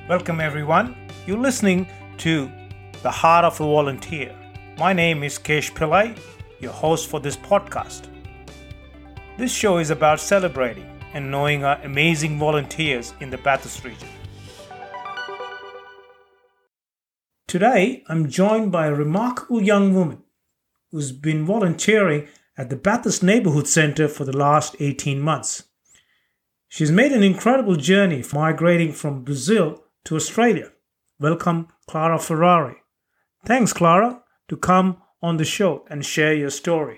Welcome, everyone. You're listening to The Heart of a Volunteer. My name is Kesh Pillai, your host for this podcast. This show is about celebrating and knowing our amazing volunteers in the Bathurst region. Today, I'm joined by a remarkable young woman who's been volunteering at the Bathurst Neighbourhood Centre for the last 18 months. She's made an incredible journey migrating from Brazil to Australia. Welcome, Clara Ferrari. Thanks, Clara, to come on the show and share your story.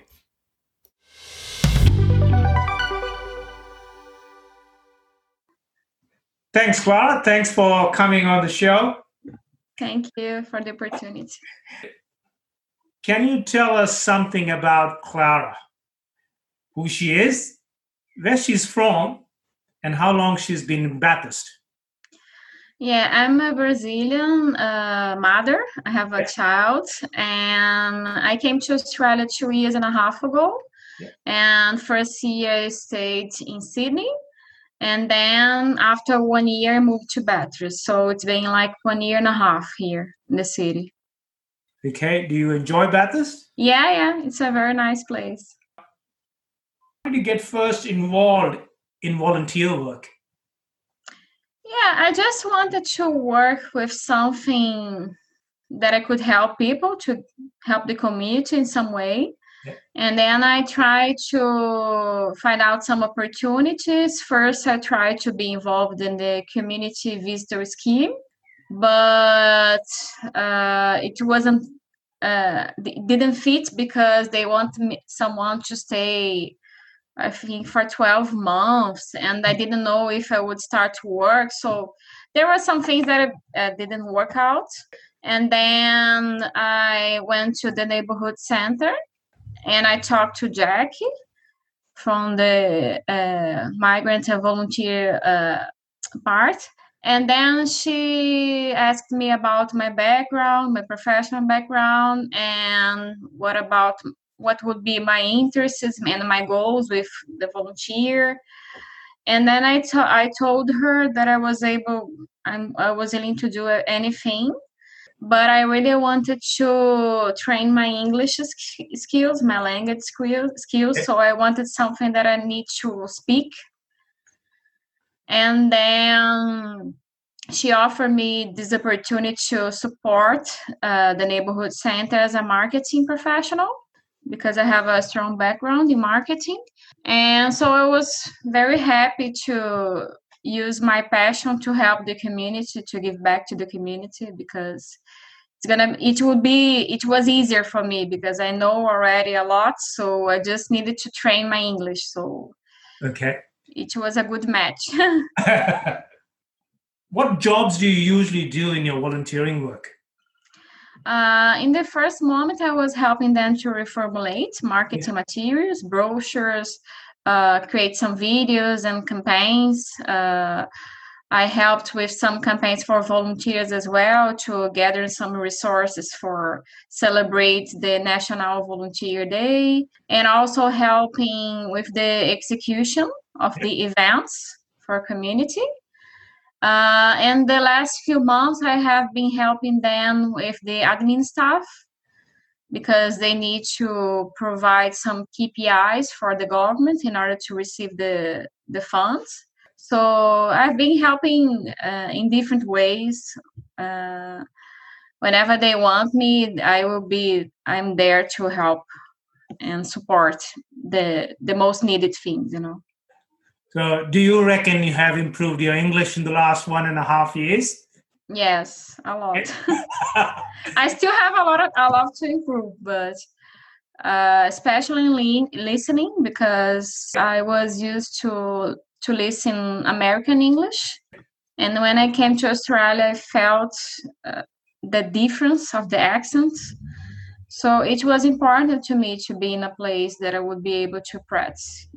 Thanks, Clara. Thanks for coming on the show. Thank you for the opportunity. Can you tell us something about Clara? Who she is, where she's from, and how long she's been in Bathurst? Yeah, I'm a Brazilian mother. I have a child, and I came to Australia 2.5 years ago. Yeah. And first year I stayed in Sydney, and then after 1 year I moved to Bathurst. So it's been like 1.5 years here in the city. Okay, do you enjoy Bathurst? Yeah, it's a very nice place. How did you get first involved in volunteer work? Yeah, I just wanted to work with something that I could help people, to help the community in some way. Yeah. And then I tried to find out some opportunities. First, I tried to be involved in the community visitor scheme, but it wasn't, didn't fit because they want someone to stay, I think, for 12 months, and I didn't know if I would start to work. So there were some things that didn't work out. And then I went to the neighborhood center and I talked to Jackie from the migrant and volunteer part. And then she asked me about my background, my professional background, and what would be my interests and my goals with the volunteer. And then I told her that I was willing to do anything, but I really wanted to train my English skills, my language skills. So I wanted something that I need to speak. And then she offered me this opportunity to support the neighborhood center as a marketing professional, because I have a strong background in marketing. And so I was very happy to use my passion to help the community, to give back to the community, because it was easier for me because I know already a lot. So I just needed to train my English. So okay, it was a good match. What jobs do you usually do in your volunteering work? In the first moment, I was helping them to reformulate marketing materials, brochures, create some videos and campaigns. I helped with some campaigns for volunteers as well, to gather some resources for celebrate the National Volunteer Day, and also helping with the execution of the events for community. And the last few months, I have been helping them with the admin staff, because they need to provide some KPIs for the government in order to receive the funds. So I've been helping in different ways. Whenever they want me, I'm there to help and support the most needed things, So do you reckon you have improved your English in the last 1.5 years? Yes, a lot. I still have a lot to improve, but especially in listening, because I was used to listen American English, and when I came to Australia, I felt the difference of the accents. So it was important to me to be in a place that I would be able to practice,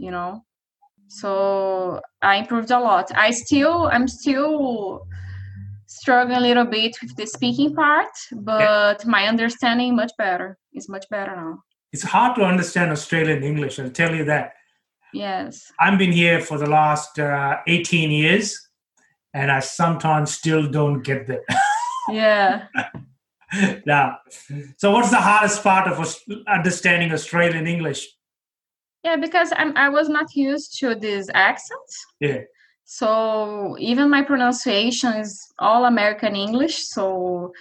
So I improved a lot. I'm still struggling a little bit with the speaking part, but my understanding is much better now. It's hard to understand Australian English, I'll tell you that. Yes. I've been here for the last 18 years, and I sometimes still don't get that. Yeah. Now, so what's the hardest part of understanding Australian English? Yeah, because I was not used to these accents. Yeah. So even my pronunciation is all American English. So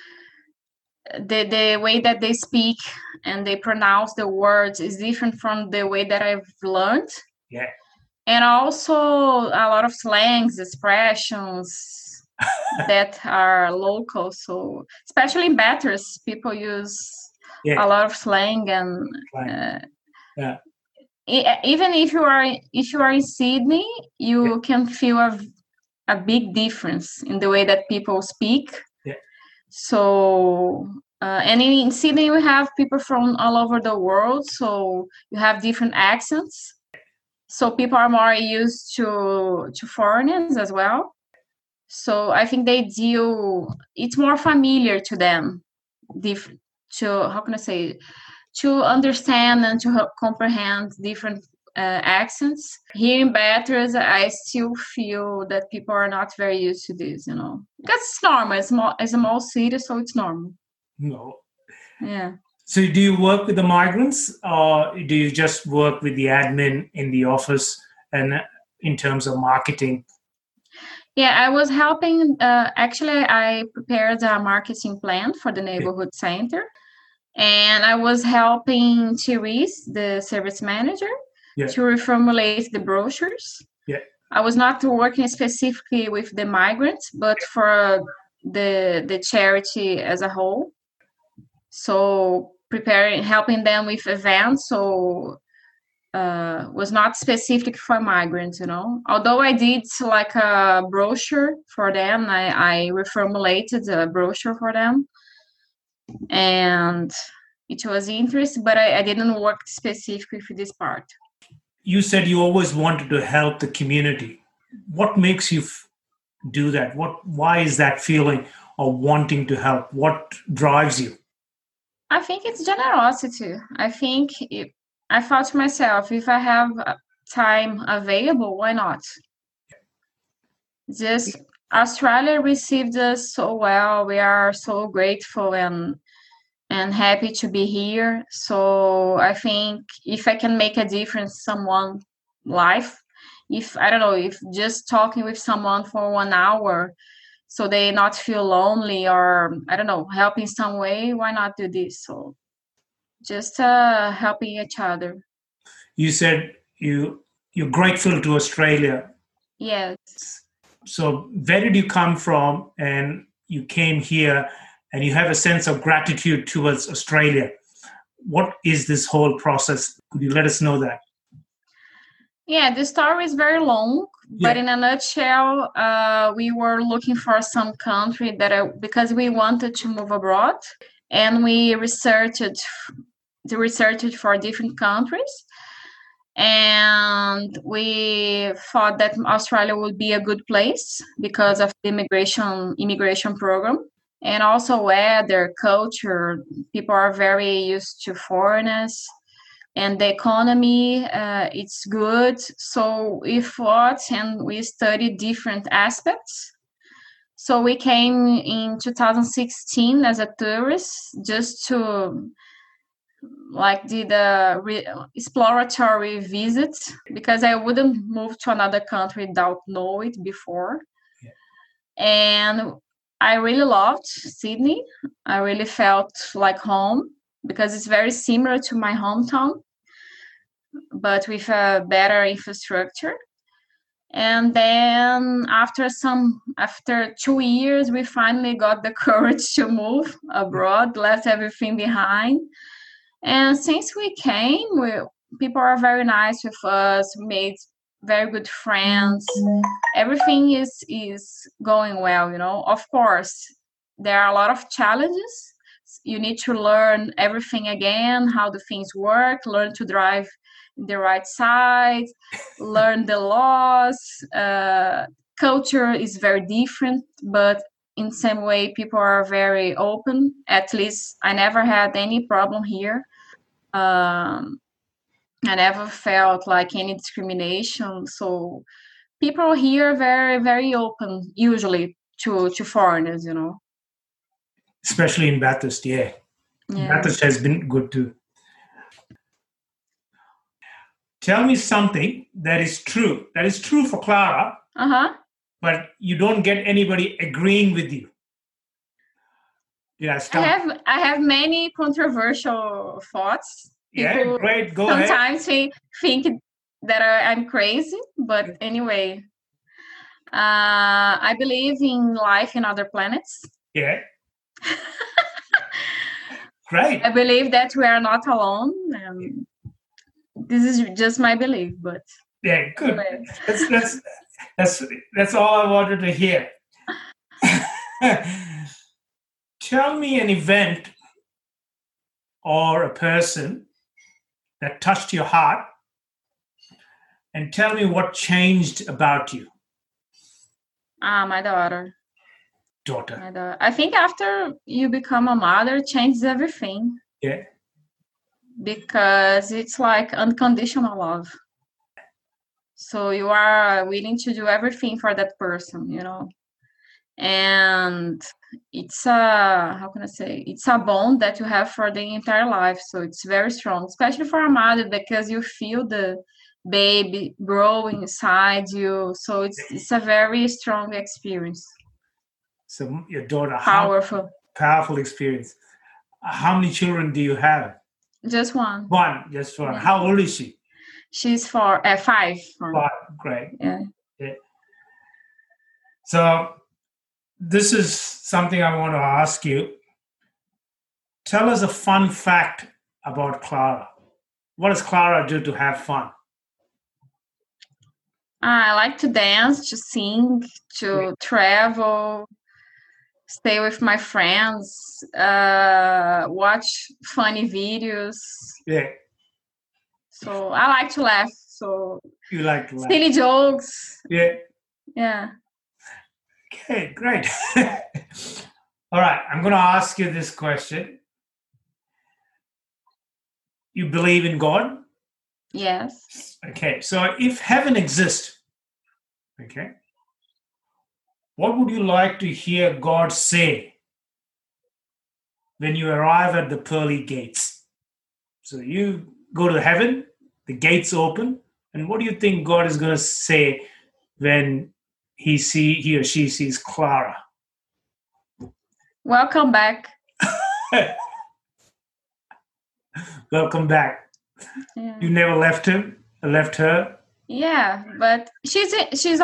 the way that they speak and they pronounce the words is different from the way that I've learned. Yeah. And also a lot of slangs, expressions that are local. So especially in Bathurst, people use a lot of slang and yeah. Even if you are in Sydney, you can feel a big difference in the way that people speak. Yeah. So and in Sydney we have people from all over the world, so you have different accents. So people are more used to foreigners as well. So I think it's more familiar to them, how can I say, to understand and to comprehend different accents. Here in Bathurst, I still feel that people are not very used to this, because it's normal. It's a small city, so it's normal. No. Yeah. So do you work with the migrants, or do you just work with the admin in the office and in terms of marketing? Yeah, I was helping. Actually, I prepared a marketing plan for the neighborhood center, and I was helping Therese, the service manager, to reformulate the brochures. Yeah. I was not working specifically with the migrants, but for the charity as a whole. So helping them with events. So was not specific for migrants, Although I did like a brochure for them, I reformulated a brochure for them, and it was interesting, but I didn't work specifically for this part. You said you always wanted to help the community. What makes you do that? Why is that feeling of wanting to help? What drives you? I think it's generosity. I think I thought to myself, if I have time available, why not? Just Australia received us so well. We are so grateful and happy to be here. So I think if I can make a difference in someone's life, if just talking with someone for 1 hour so they not feel lonely, or help in some way, why not do this? So just helping each other. You said you're grateful to Australia. Yes. So where did you come from? And you came here and you have a sense of gratitude towards Australia. What is this whole process? Could you let us know that? Yeah, the story is very long, but in a nutshell, we were looking for some country because we wanted to move abroad, and we researched for different countries, and we thought that Australia would be a good place because of the immigration program, and also weather, culture. People are very used to foreigners, and the economy, it's good. So we thought and we studied different aspects. So we came in 2016 as a tourist, just to did a exploratory visit, because I wouldn't move to another country without knowing it before. Yeah. And I really loved Sydney. I really felt like home, because it's very similar to my hometown, but with a better infrastructure. And then after 2 years, we finally got the courage to move abroad, left everything behind. And since we came, people are very nice with us. We made very good friends. Everything is going well, Of course, there are a lot of challenges. You need to learn everything again, how the things work, learn to drive the right side, learn the laws. Culture is very different, but in some way, people are very open. At least I never had any problem here. I never felt like any discrimination. So people here are very, very open, usually, to foreigners, Especially in Bathurst, yeah. Bathurst has been good too. Tell me something that is true. That is true for Clara, but you don't get anybody agreeing with you. Yeah, I have many controversial thoughts. People great. Go sometimes ahead. Think that I'm crazy, but anyway, I believe in life in other planets. Yeah. Great. I believe that we are not alone. This is just my belief, but yeah, good. That's all I wanted to hear. Tell me an event or a person that touched your heart, and tell me what changed about you. My daughter. My daughter. I think after you become a mother, it changes everything. Yeah. Because it's like unconditional love. So you are willing to do everything for that person, And it's it's a bond that you have for the entire life. So it's very strong, especially for a mother, because you feel the baby growing inside you. So it's a very strong experience. So your daughter, powerful experience. How many children do you have? Just one. Just one. Yeah. How old is she? She's 5. 5, great. Yeah. So this is something I want to ask you. Tell us a fun fact about Clara. What does Clara do to have fun? I like to dance, to sing, to travel, stay with my friends, watch funny videos. Yeah. So I like to laugh. So you like to laugh. Silly jokes. Yeah. Yeah. Okay, great. All right, I'm going to ask you this question. You believe in God? Yes. Okay, so if heaven exists, okay, what would you like to hear God say when you arrive at the pearly gates? So you go to heaven, the gates open, and what do you think God is going to say when he or she sees Clara? Welcome back. Welcome back. Yeah. You never left her? Yeah, but she's He's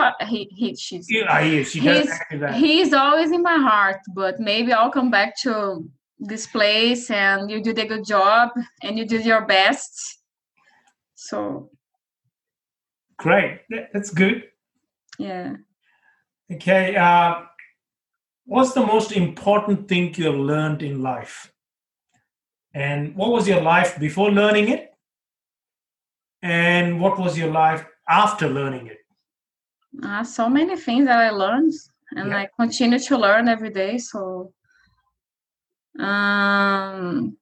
always in my heart, but maybe I'll come back to this place and you did a good job and you did your best. So great. That's good. Yeah. Okay. What's the most important thing you have learned in life? And what was your life before learning it? And what was your life after learning it? So many things that I learned, and I continue to learn every day. So, I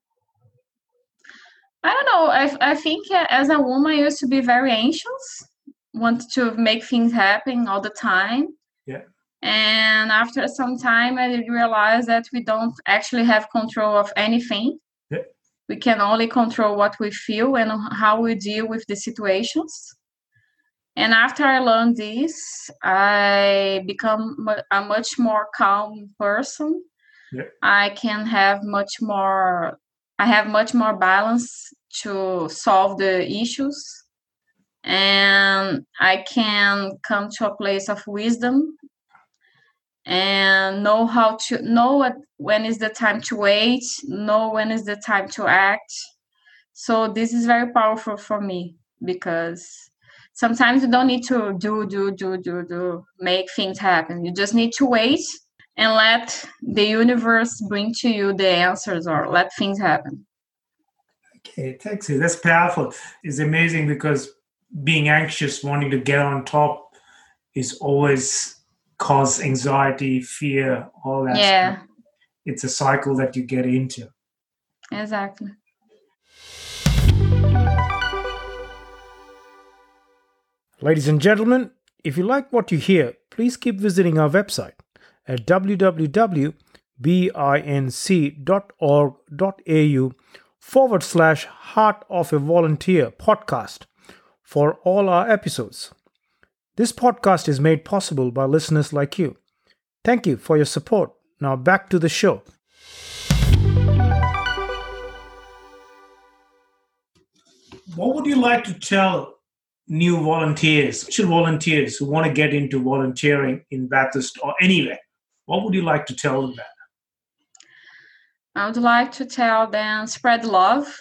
don't know. I think as a woman, I used to be very anxious, want to make things happen all the time. Yeah. And after some time, I realized that we don't actually have control of anything. Yeah. We can only control what we feel and how we deal with the situations. And after I learned this, I become a much more calm person. Yeah. I have much more balance to solve the issues. And I can come to a place of wisdom and know when is the time to wait, know when is the time to act. So this is very powerful for me, because sometimes you don't need to do, make things happen. You just need to wait and let the universe bring to you the answers, or let things happen. Okay, thanks. That's powerful. It's amazing, because being anxious, wanting to get on top, is always cause anxiety, fear, all that stuff. It's a cycle that you get into. Exactly. Ladies and gentlemen, If you like what you hear, please keep visiting our website at www.binc.org.au/Heart of a Volunteer podcast for all our episodes. This podcast is made possible by listeners like you. Thank you for your support. Now back to the show. What would you like to tell new volunteers, potential volunteers who want to get into volunteering in Bathurst or anywhere? What would you like to tell them? I would like to tell them spread love,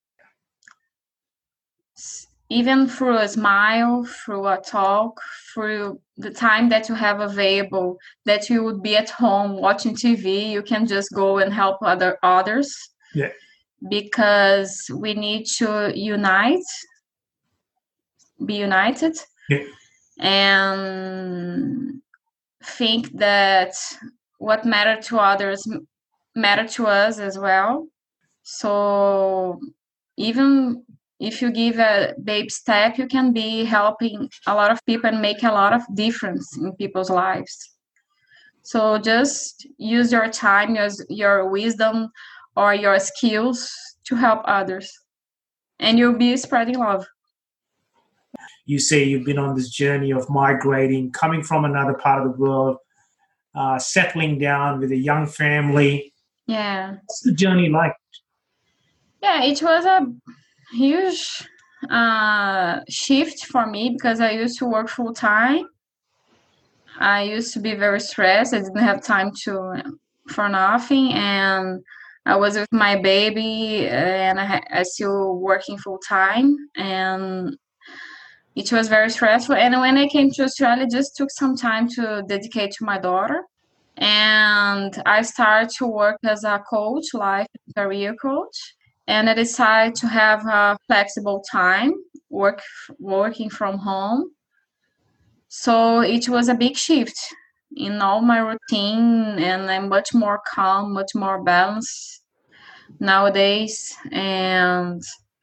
even through a smile, through a talk, through the time that you have available, that you would be at home watching TV, you can just go and help others. Yeah. Because we need to be united, and think that what matter to others matter to us as well. So even if you give a baby step, you can be helping a lot of people and make a lot of difference in people's lives. So just use your time, use your wisdom or your skills to help others, and you'll be spreading love. You say you've been on this journey of migrating, coming from another part of the world, settling down with a young family. Yeah. What's the journey like? Yeah, it was a huge shift for me because I used to work full time. I used to be very stressed. I didn't have time for nothing, and I was with my baby, and I still working full time, and it was very stressful. And when I came to Australia, I just took some time to dedicate to my daughter, and I started to work as a coach, life and career coach, and I decided to have a flexible time, working from home. So it was a big shift in all my routine, and I'm much more calm, much more balanced nowadays. And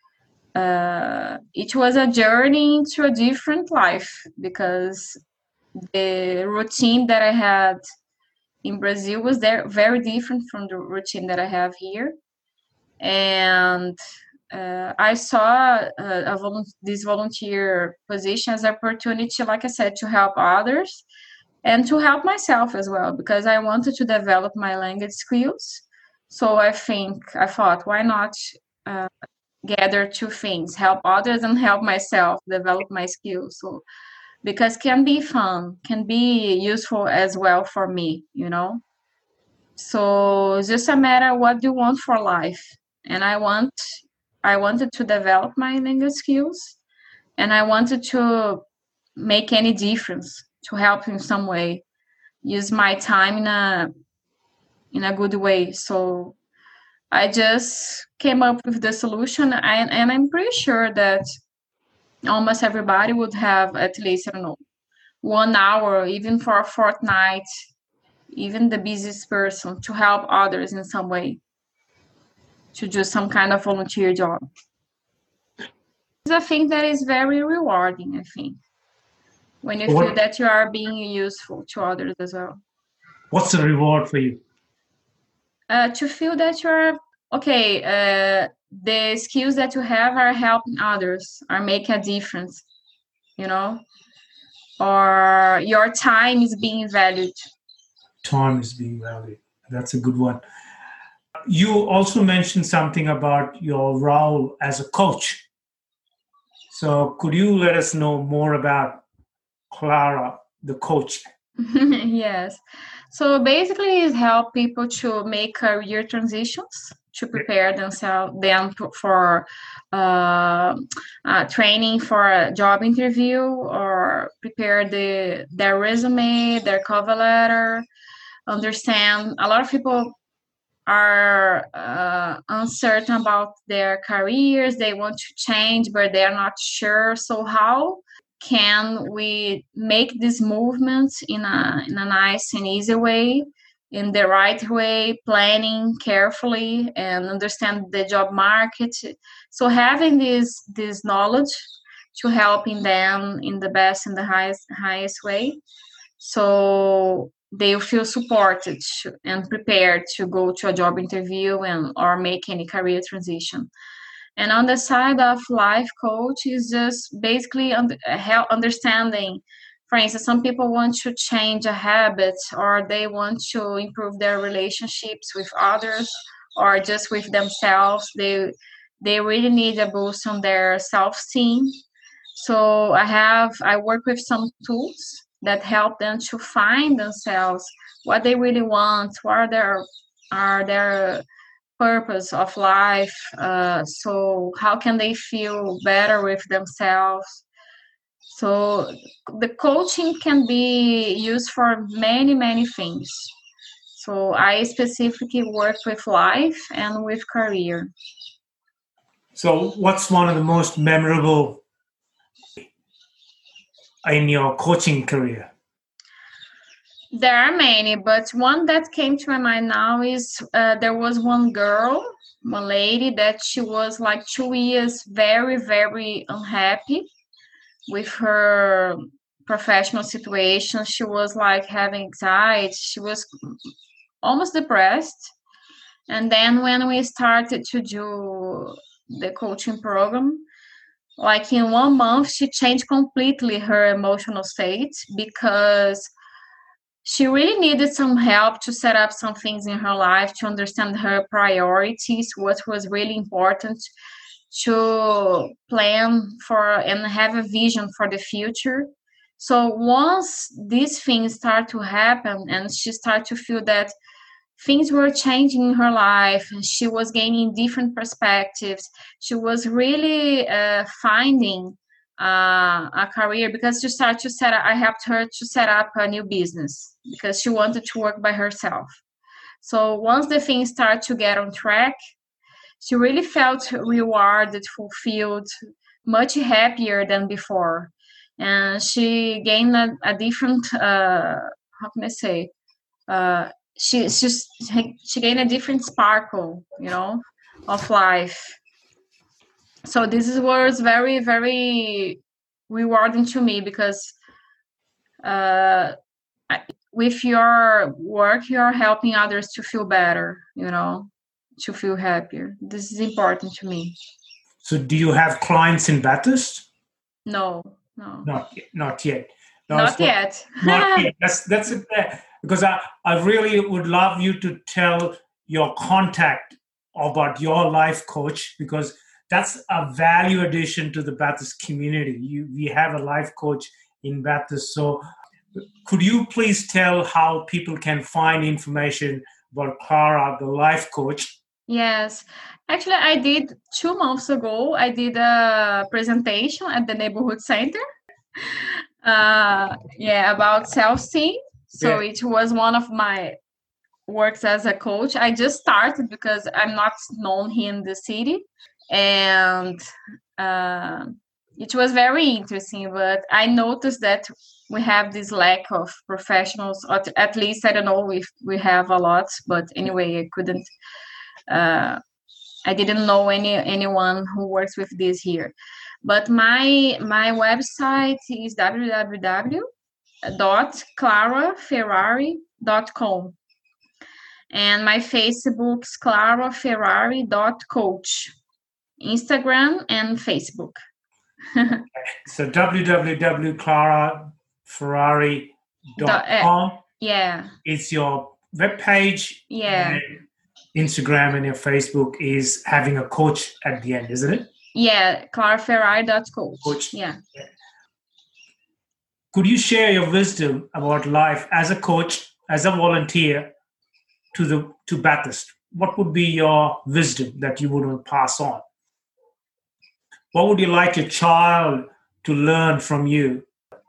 it was a journey into a different life because the routine that I had in Brazil was very different from the routine that I have here. And I saw this volunteer position as an opportunity, like I said, to help others and to help myself as well, because I wanted to develop my language skills. So I thought, why not gather two things, help others and help myself, develop my skills. So because can be fun, can be useful as well for me, So it's just a matter what do you want for life. And I wanted to develop my language skills, and I wanted to make any difference, to help in some way, use my time in a good way. So I just came up with the solution, and I'm pretty sure that almost everybody would have at least, 1 hour, even for a fortnight, even the busiest person, to help others in some way, to do some kind of volunteer job. It's a thing that is very rewarding, I think, when you feel that you are being useful to others as well. What's the reward for you? To feel that you're okay, the skills that you have are helping others, are making a difference, or your time is being valued. Time is being valued. That's a good one. You also mentioned something about your role as a coach. So could you let us know more about Clara, the coach? Yes. So basically, it's help people to make career transitions, to prepare themselves for training for a job interview, or prepare their resume, their cover letter. Understand a lot of people are uncertain about their careers. They want to change, but they're not sure. So how can we make these movements in a nice and easy way, in the right way, planning carefully and understand the job market? So having this knowledge to helping them in the best and the highest way. So they feel supported and prepared to go to a job interview or make any career transition. And on the side of life coach is just basically understanding. For instance, some people want to change a habit, or they want to improve their relationships with others, or just with themselves. They really need a boost on their self-esteem. So I work with some tools that help them to find themselves, what they really want, what are their purpose of life. So how can they feel better with themselves? So the coaching can be used for many, many things. So I specifically work with life and with career. So what's one of the most memorable in your coaching career? There are many, but one that came to my mind now is there was one lady that she was like 2 years very, very unhappy with her professional situation. She was like having anxiety. She was almost depressed. And then when we started to do the coaching program, like in 1 month, she changed completely her emotional state, because she really needed some help to set up some things in her life, to understand her priorities, what was really important, to plan for and have a vision for the future. So once these things start to happen and she started to feel that things were changing in her life, and she was gaining different perspectives, she was really finding a career, because I helped her to set up a new business because she wanted to work by herself. So once the things start to get on track, she really felt rewarded, fulfilled, much happier than before. And she gained a different, how can I say, she gained a different sparkle, of life. So this was very, very rewarding to me, because with your work, you're helping others to feel better, to feel happier. This is important to me. So do you have clients in Bathurst? No. Not yet. Not yet. Not yet. That's it there. Because I really would love you to tell your contact about your life coach, because that's a value addition to the Bathurst community. We have a life coach in Bathurst. So could you please tell how people can find information about Clara, the life coach? Yes. Actually, I did 2 months ago. I did a presentation at the neighborhood center. About self-esteem. So It was one of my works as a coach. I just started because I'm not known here in the city, and it was very interesting. But I noticed that we have this lack of professionals, or at least I don't know if we have a lot. But anyway, I couldn't. I didn't know anyone who works with this here. But my website is www.claraferrari.com. And my Facebook is claraferrari.coach. Instagram and Facebook. So www.claraferrari.com. Yeah. It's your webpage. Yeah. Instagram and your Facebook is having a coach at the end, isn't it? Yeah, claraferrari.coach. Yeah. Could you share your wisdom about life as a coach, as a volunteer to Bathurst? What would be your wisdom that you would pass on? What would you like a child to learn from you?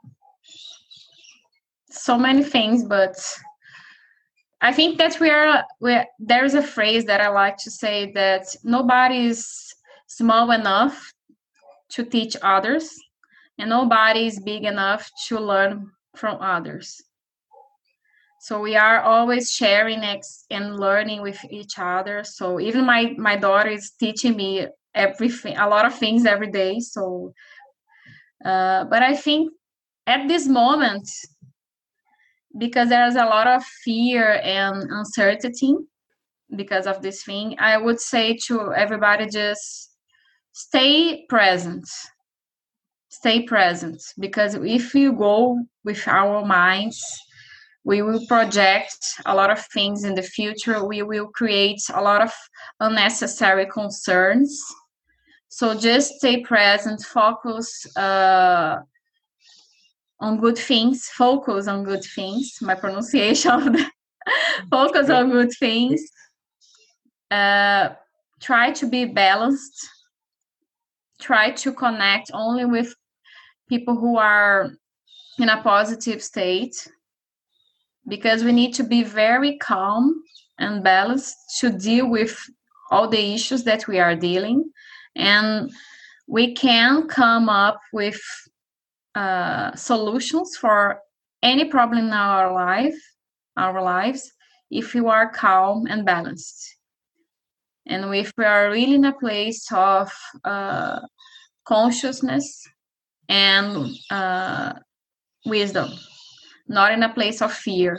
So many things, but I think that there's a phrase that I like to say, that nobody is small enough to teach others, and nobody is big enough to learn from others. So we are always sharing and learning with each other. So even my daughter is teaching me a lot of things every day. So But I think at this moment, because there's a lot of fear and uncertainty because of this thing, I would say to everybody, just stay present. Stay present, because if you go with our minds, we will project a lot of things in the future. We will create a lot of unnecessary concerns. So just stay present, focus on good things. Focus on good things. My pronunciation of that. Focus on good things. Try to be balanced. Try to connect only with people who are in a positive state, because we need to be very calm and balanced to deal with all the issues that we are dealing. And we can come up with solutions for any problem in our lives, if you are calm and balanced. And if we are really in a place of consciousness and wisdom, not in a place of fear.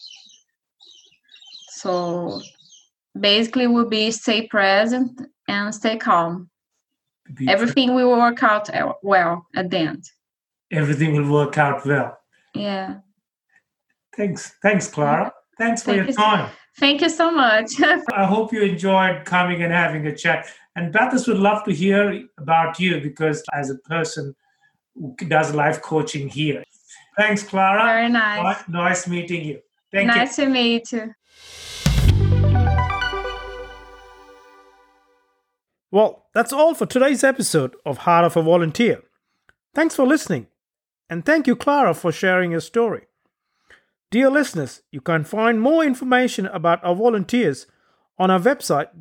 So basically will be stay present and stay calm. Everything will work out well at the end. Everything will work out well. Yeah. Thanks, Clara. Thanks for your time. Thank you so much. I hope you enjoyed coming and having a chat. And Bathurst would love to hear about you, because as a person who does life coaching here. Thanks, Clara. Very nice. Nice meeting you. Thank you. Nice to meet you. Well, that's all for today's episode of Heart of a Volunteer. Thanks for listening. And thank you, Clara, for sharing your story. Dear listeners, you can find more information about our volunteers on our website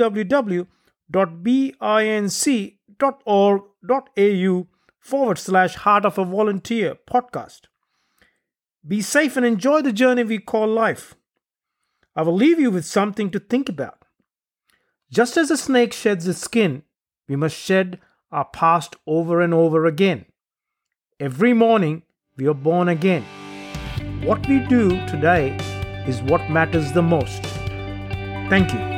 www.binc.org.au/Heart of a Volunteer podcast. Be safe and enjoy the journey we call life. I will leave you with something to think about. Just as a snake sheds its skin, we must shed our past over and over again. Every morning, we are born again. What we do today is what matters the most. Thank you.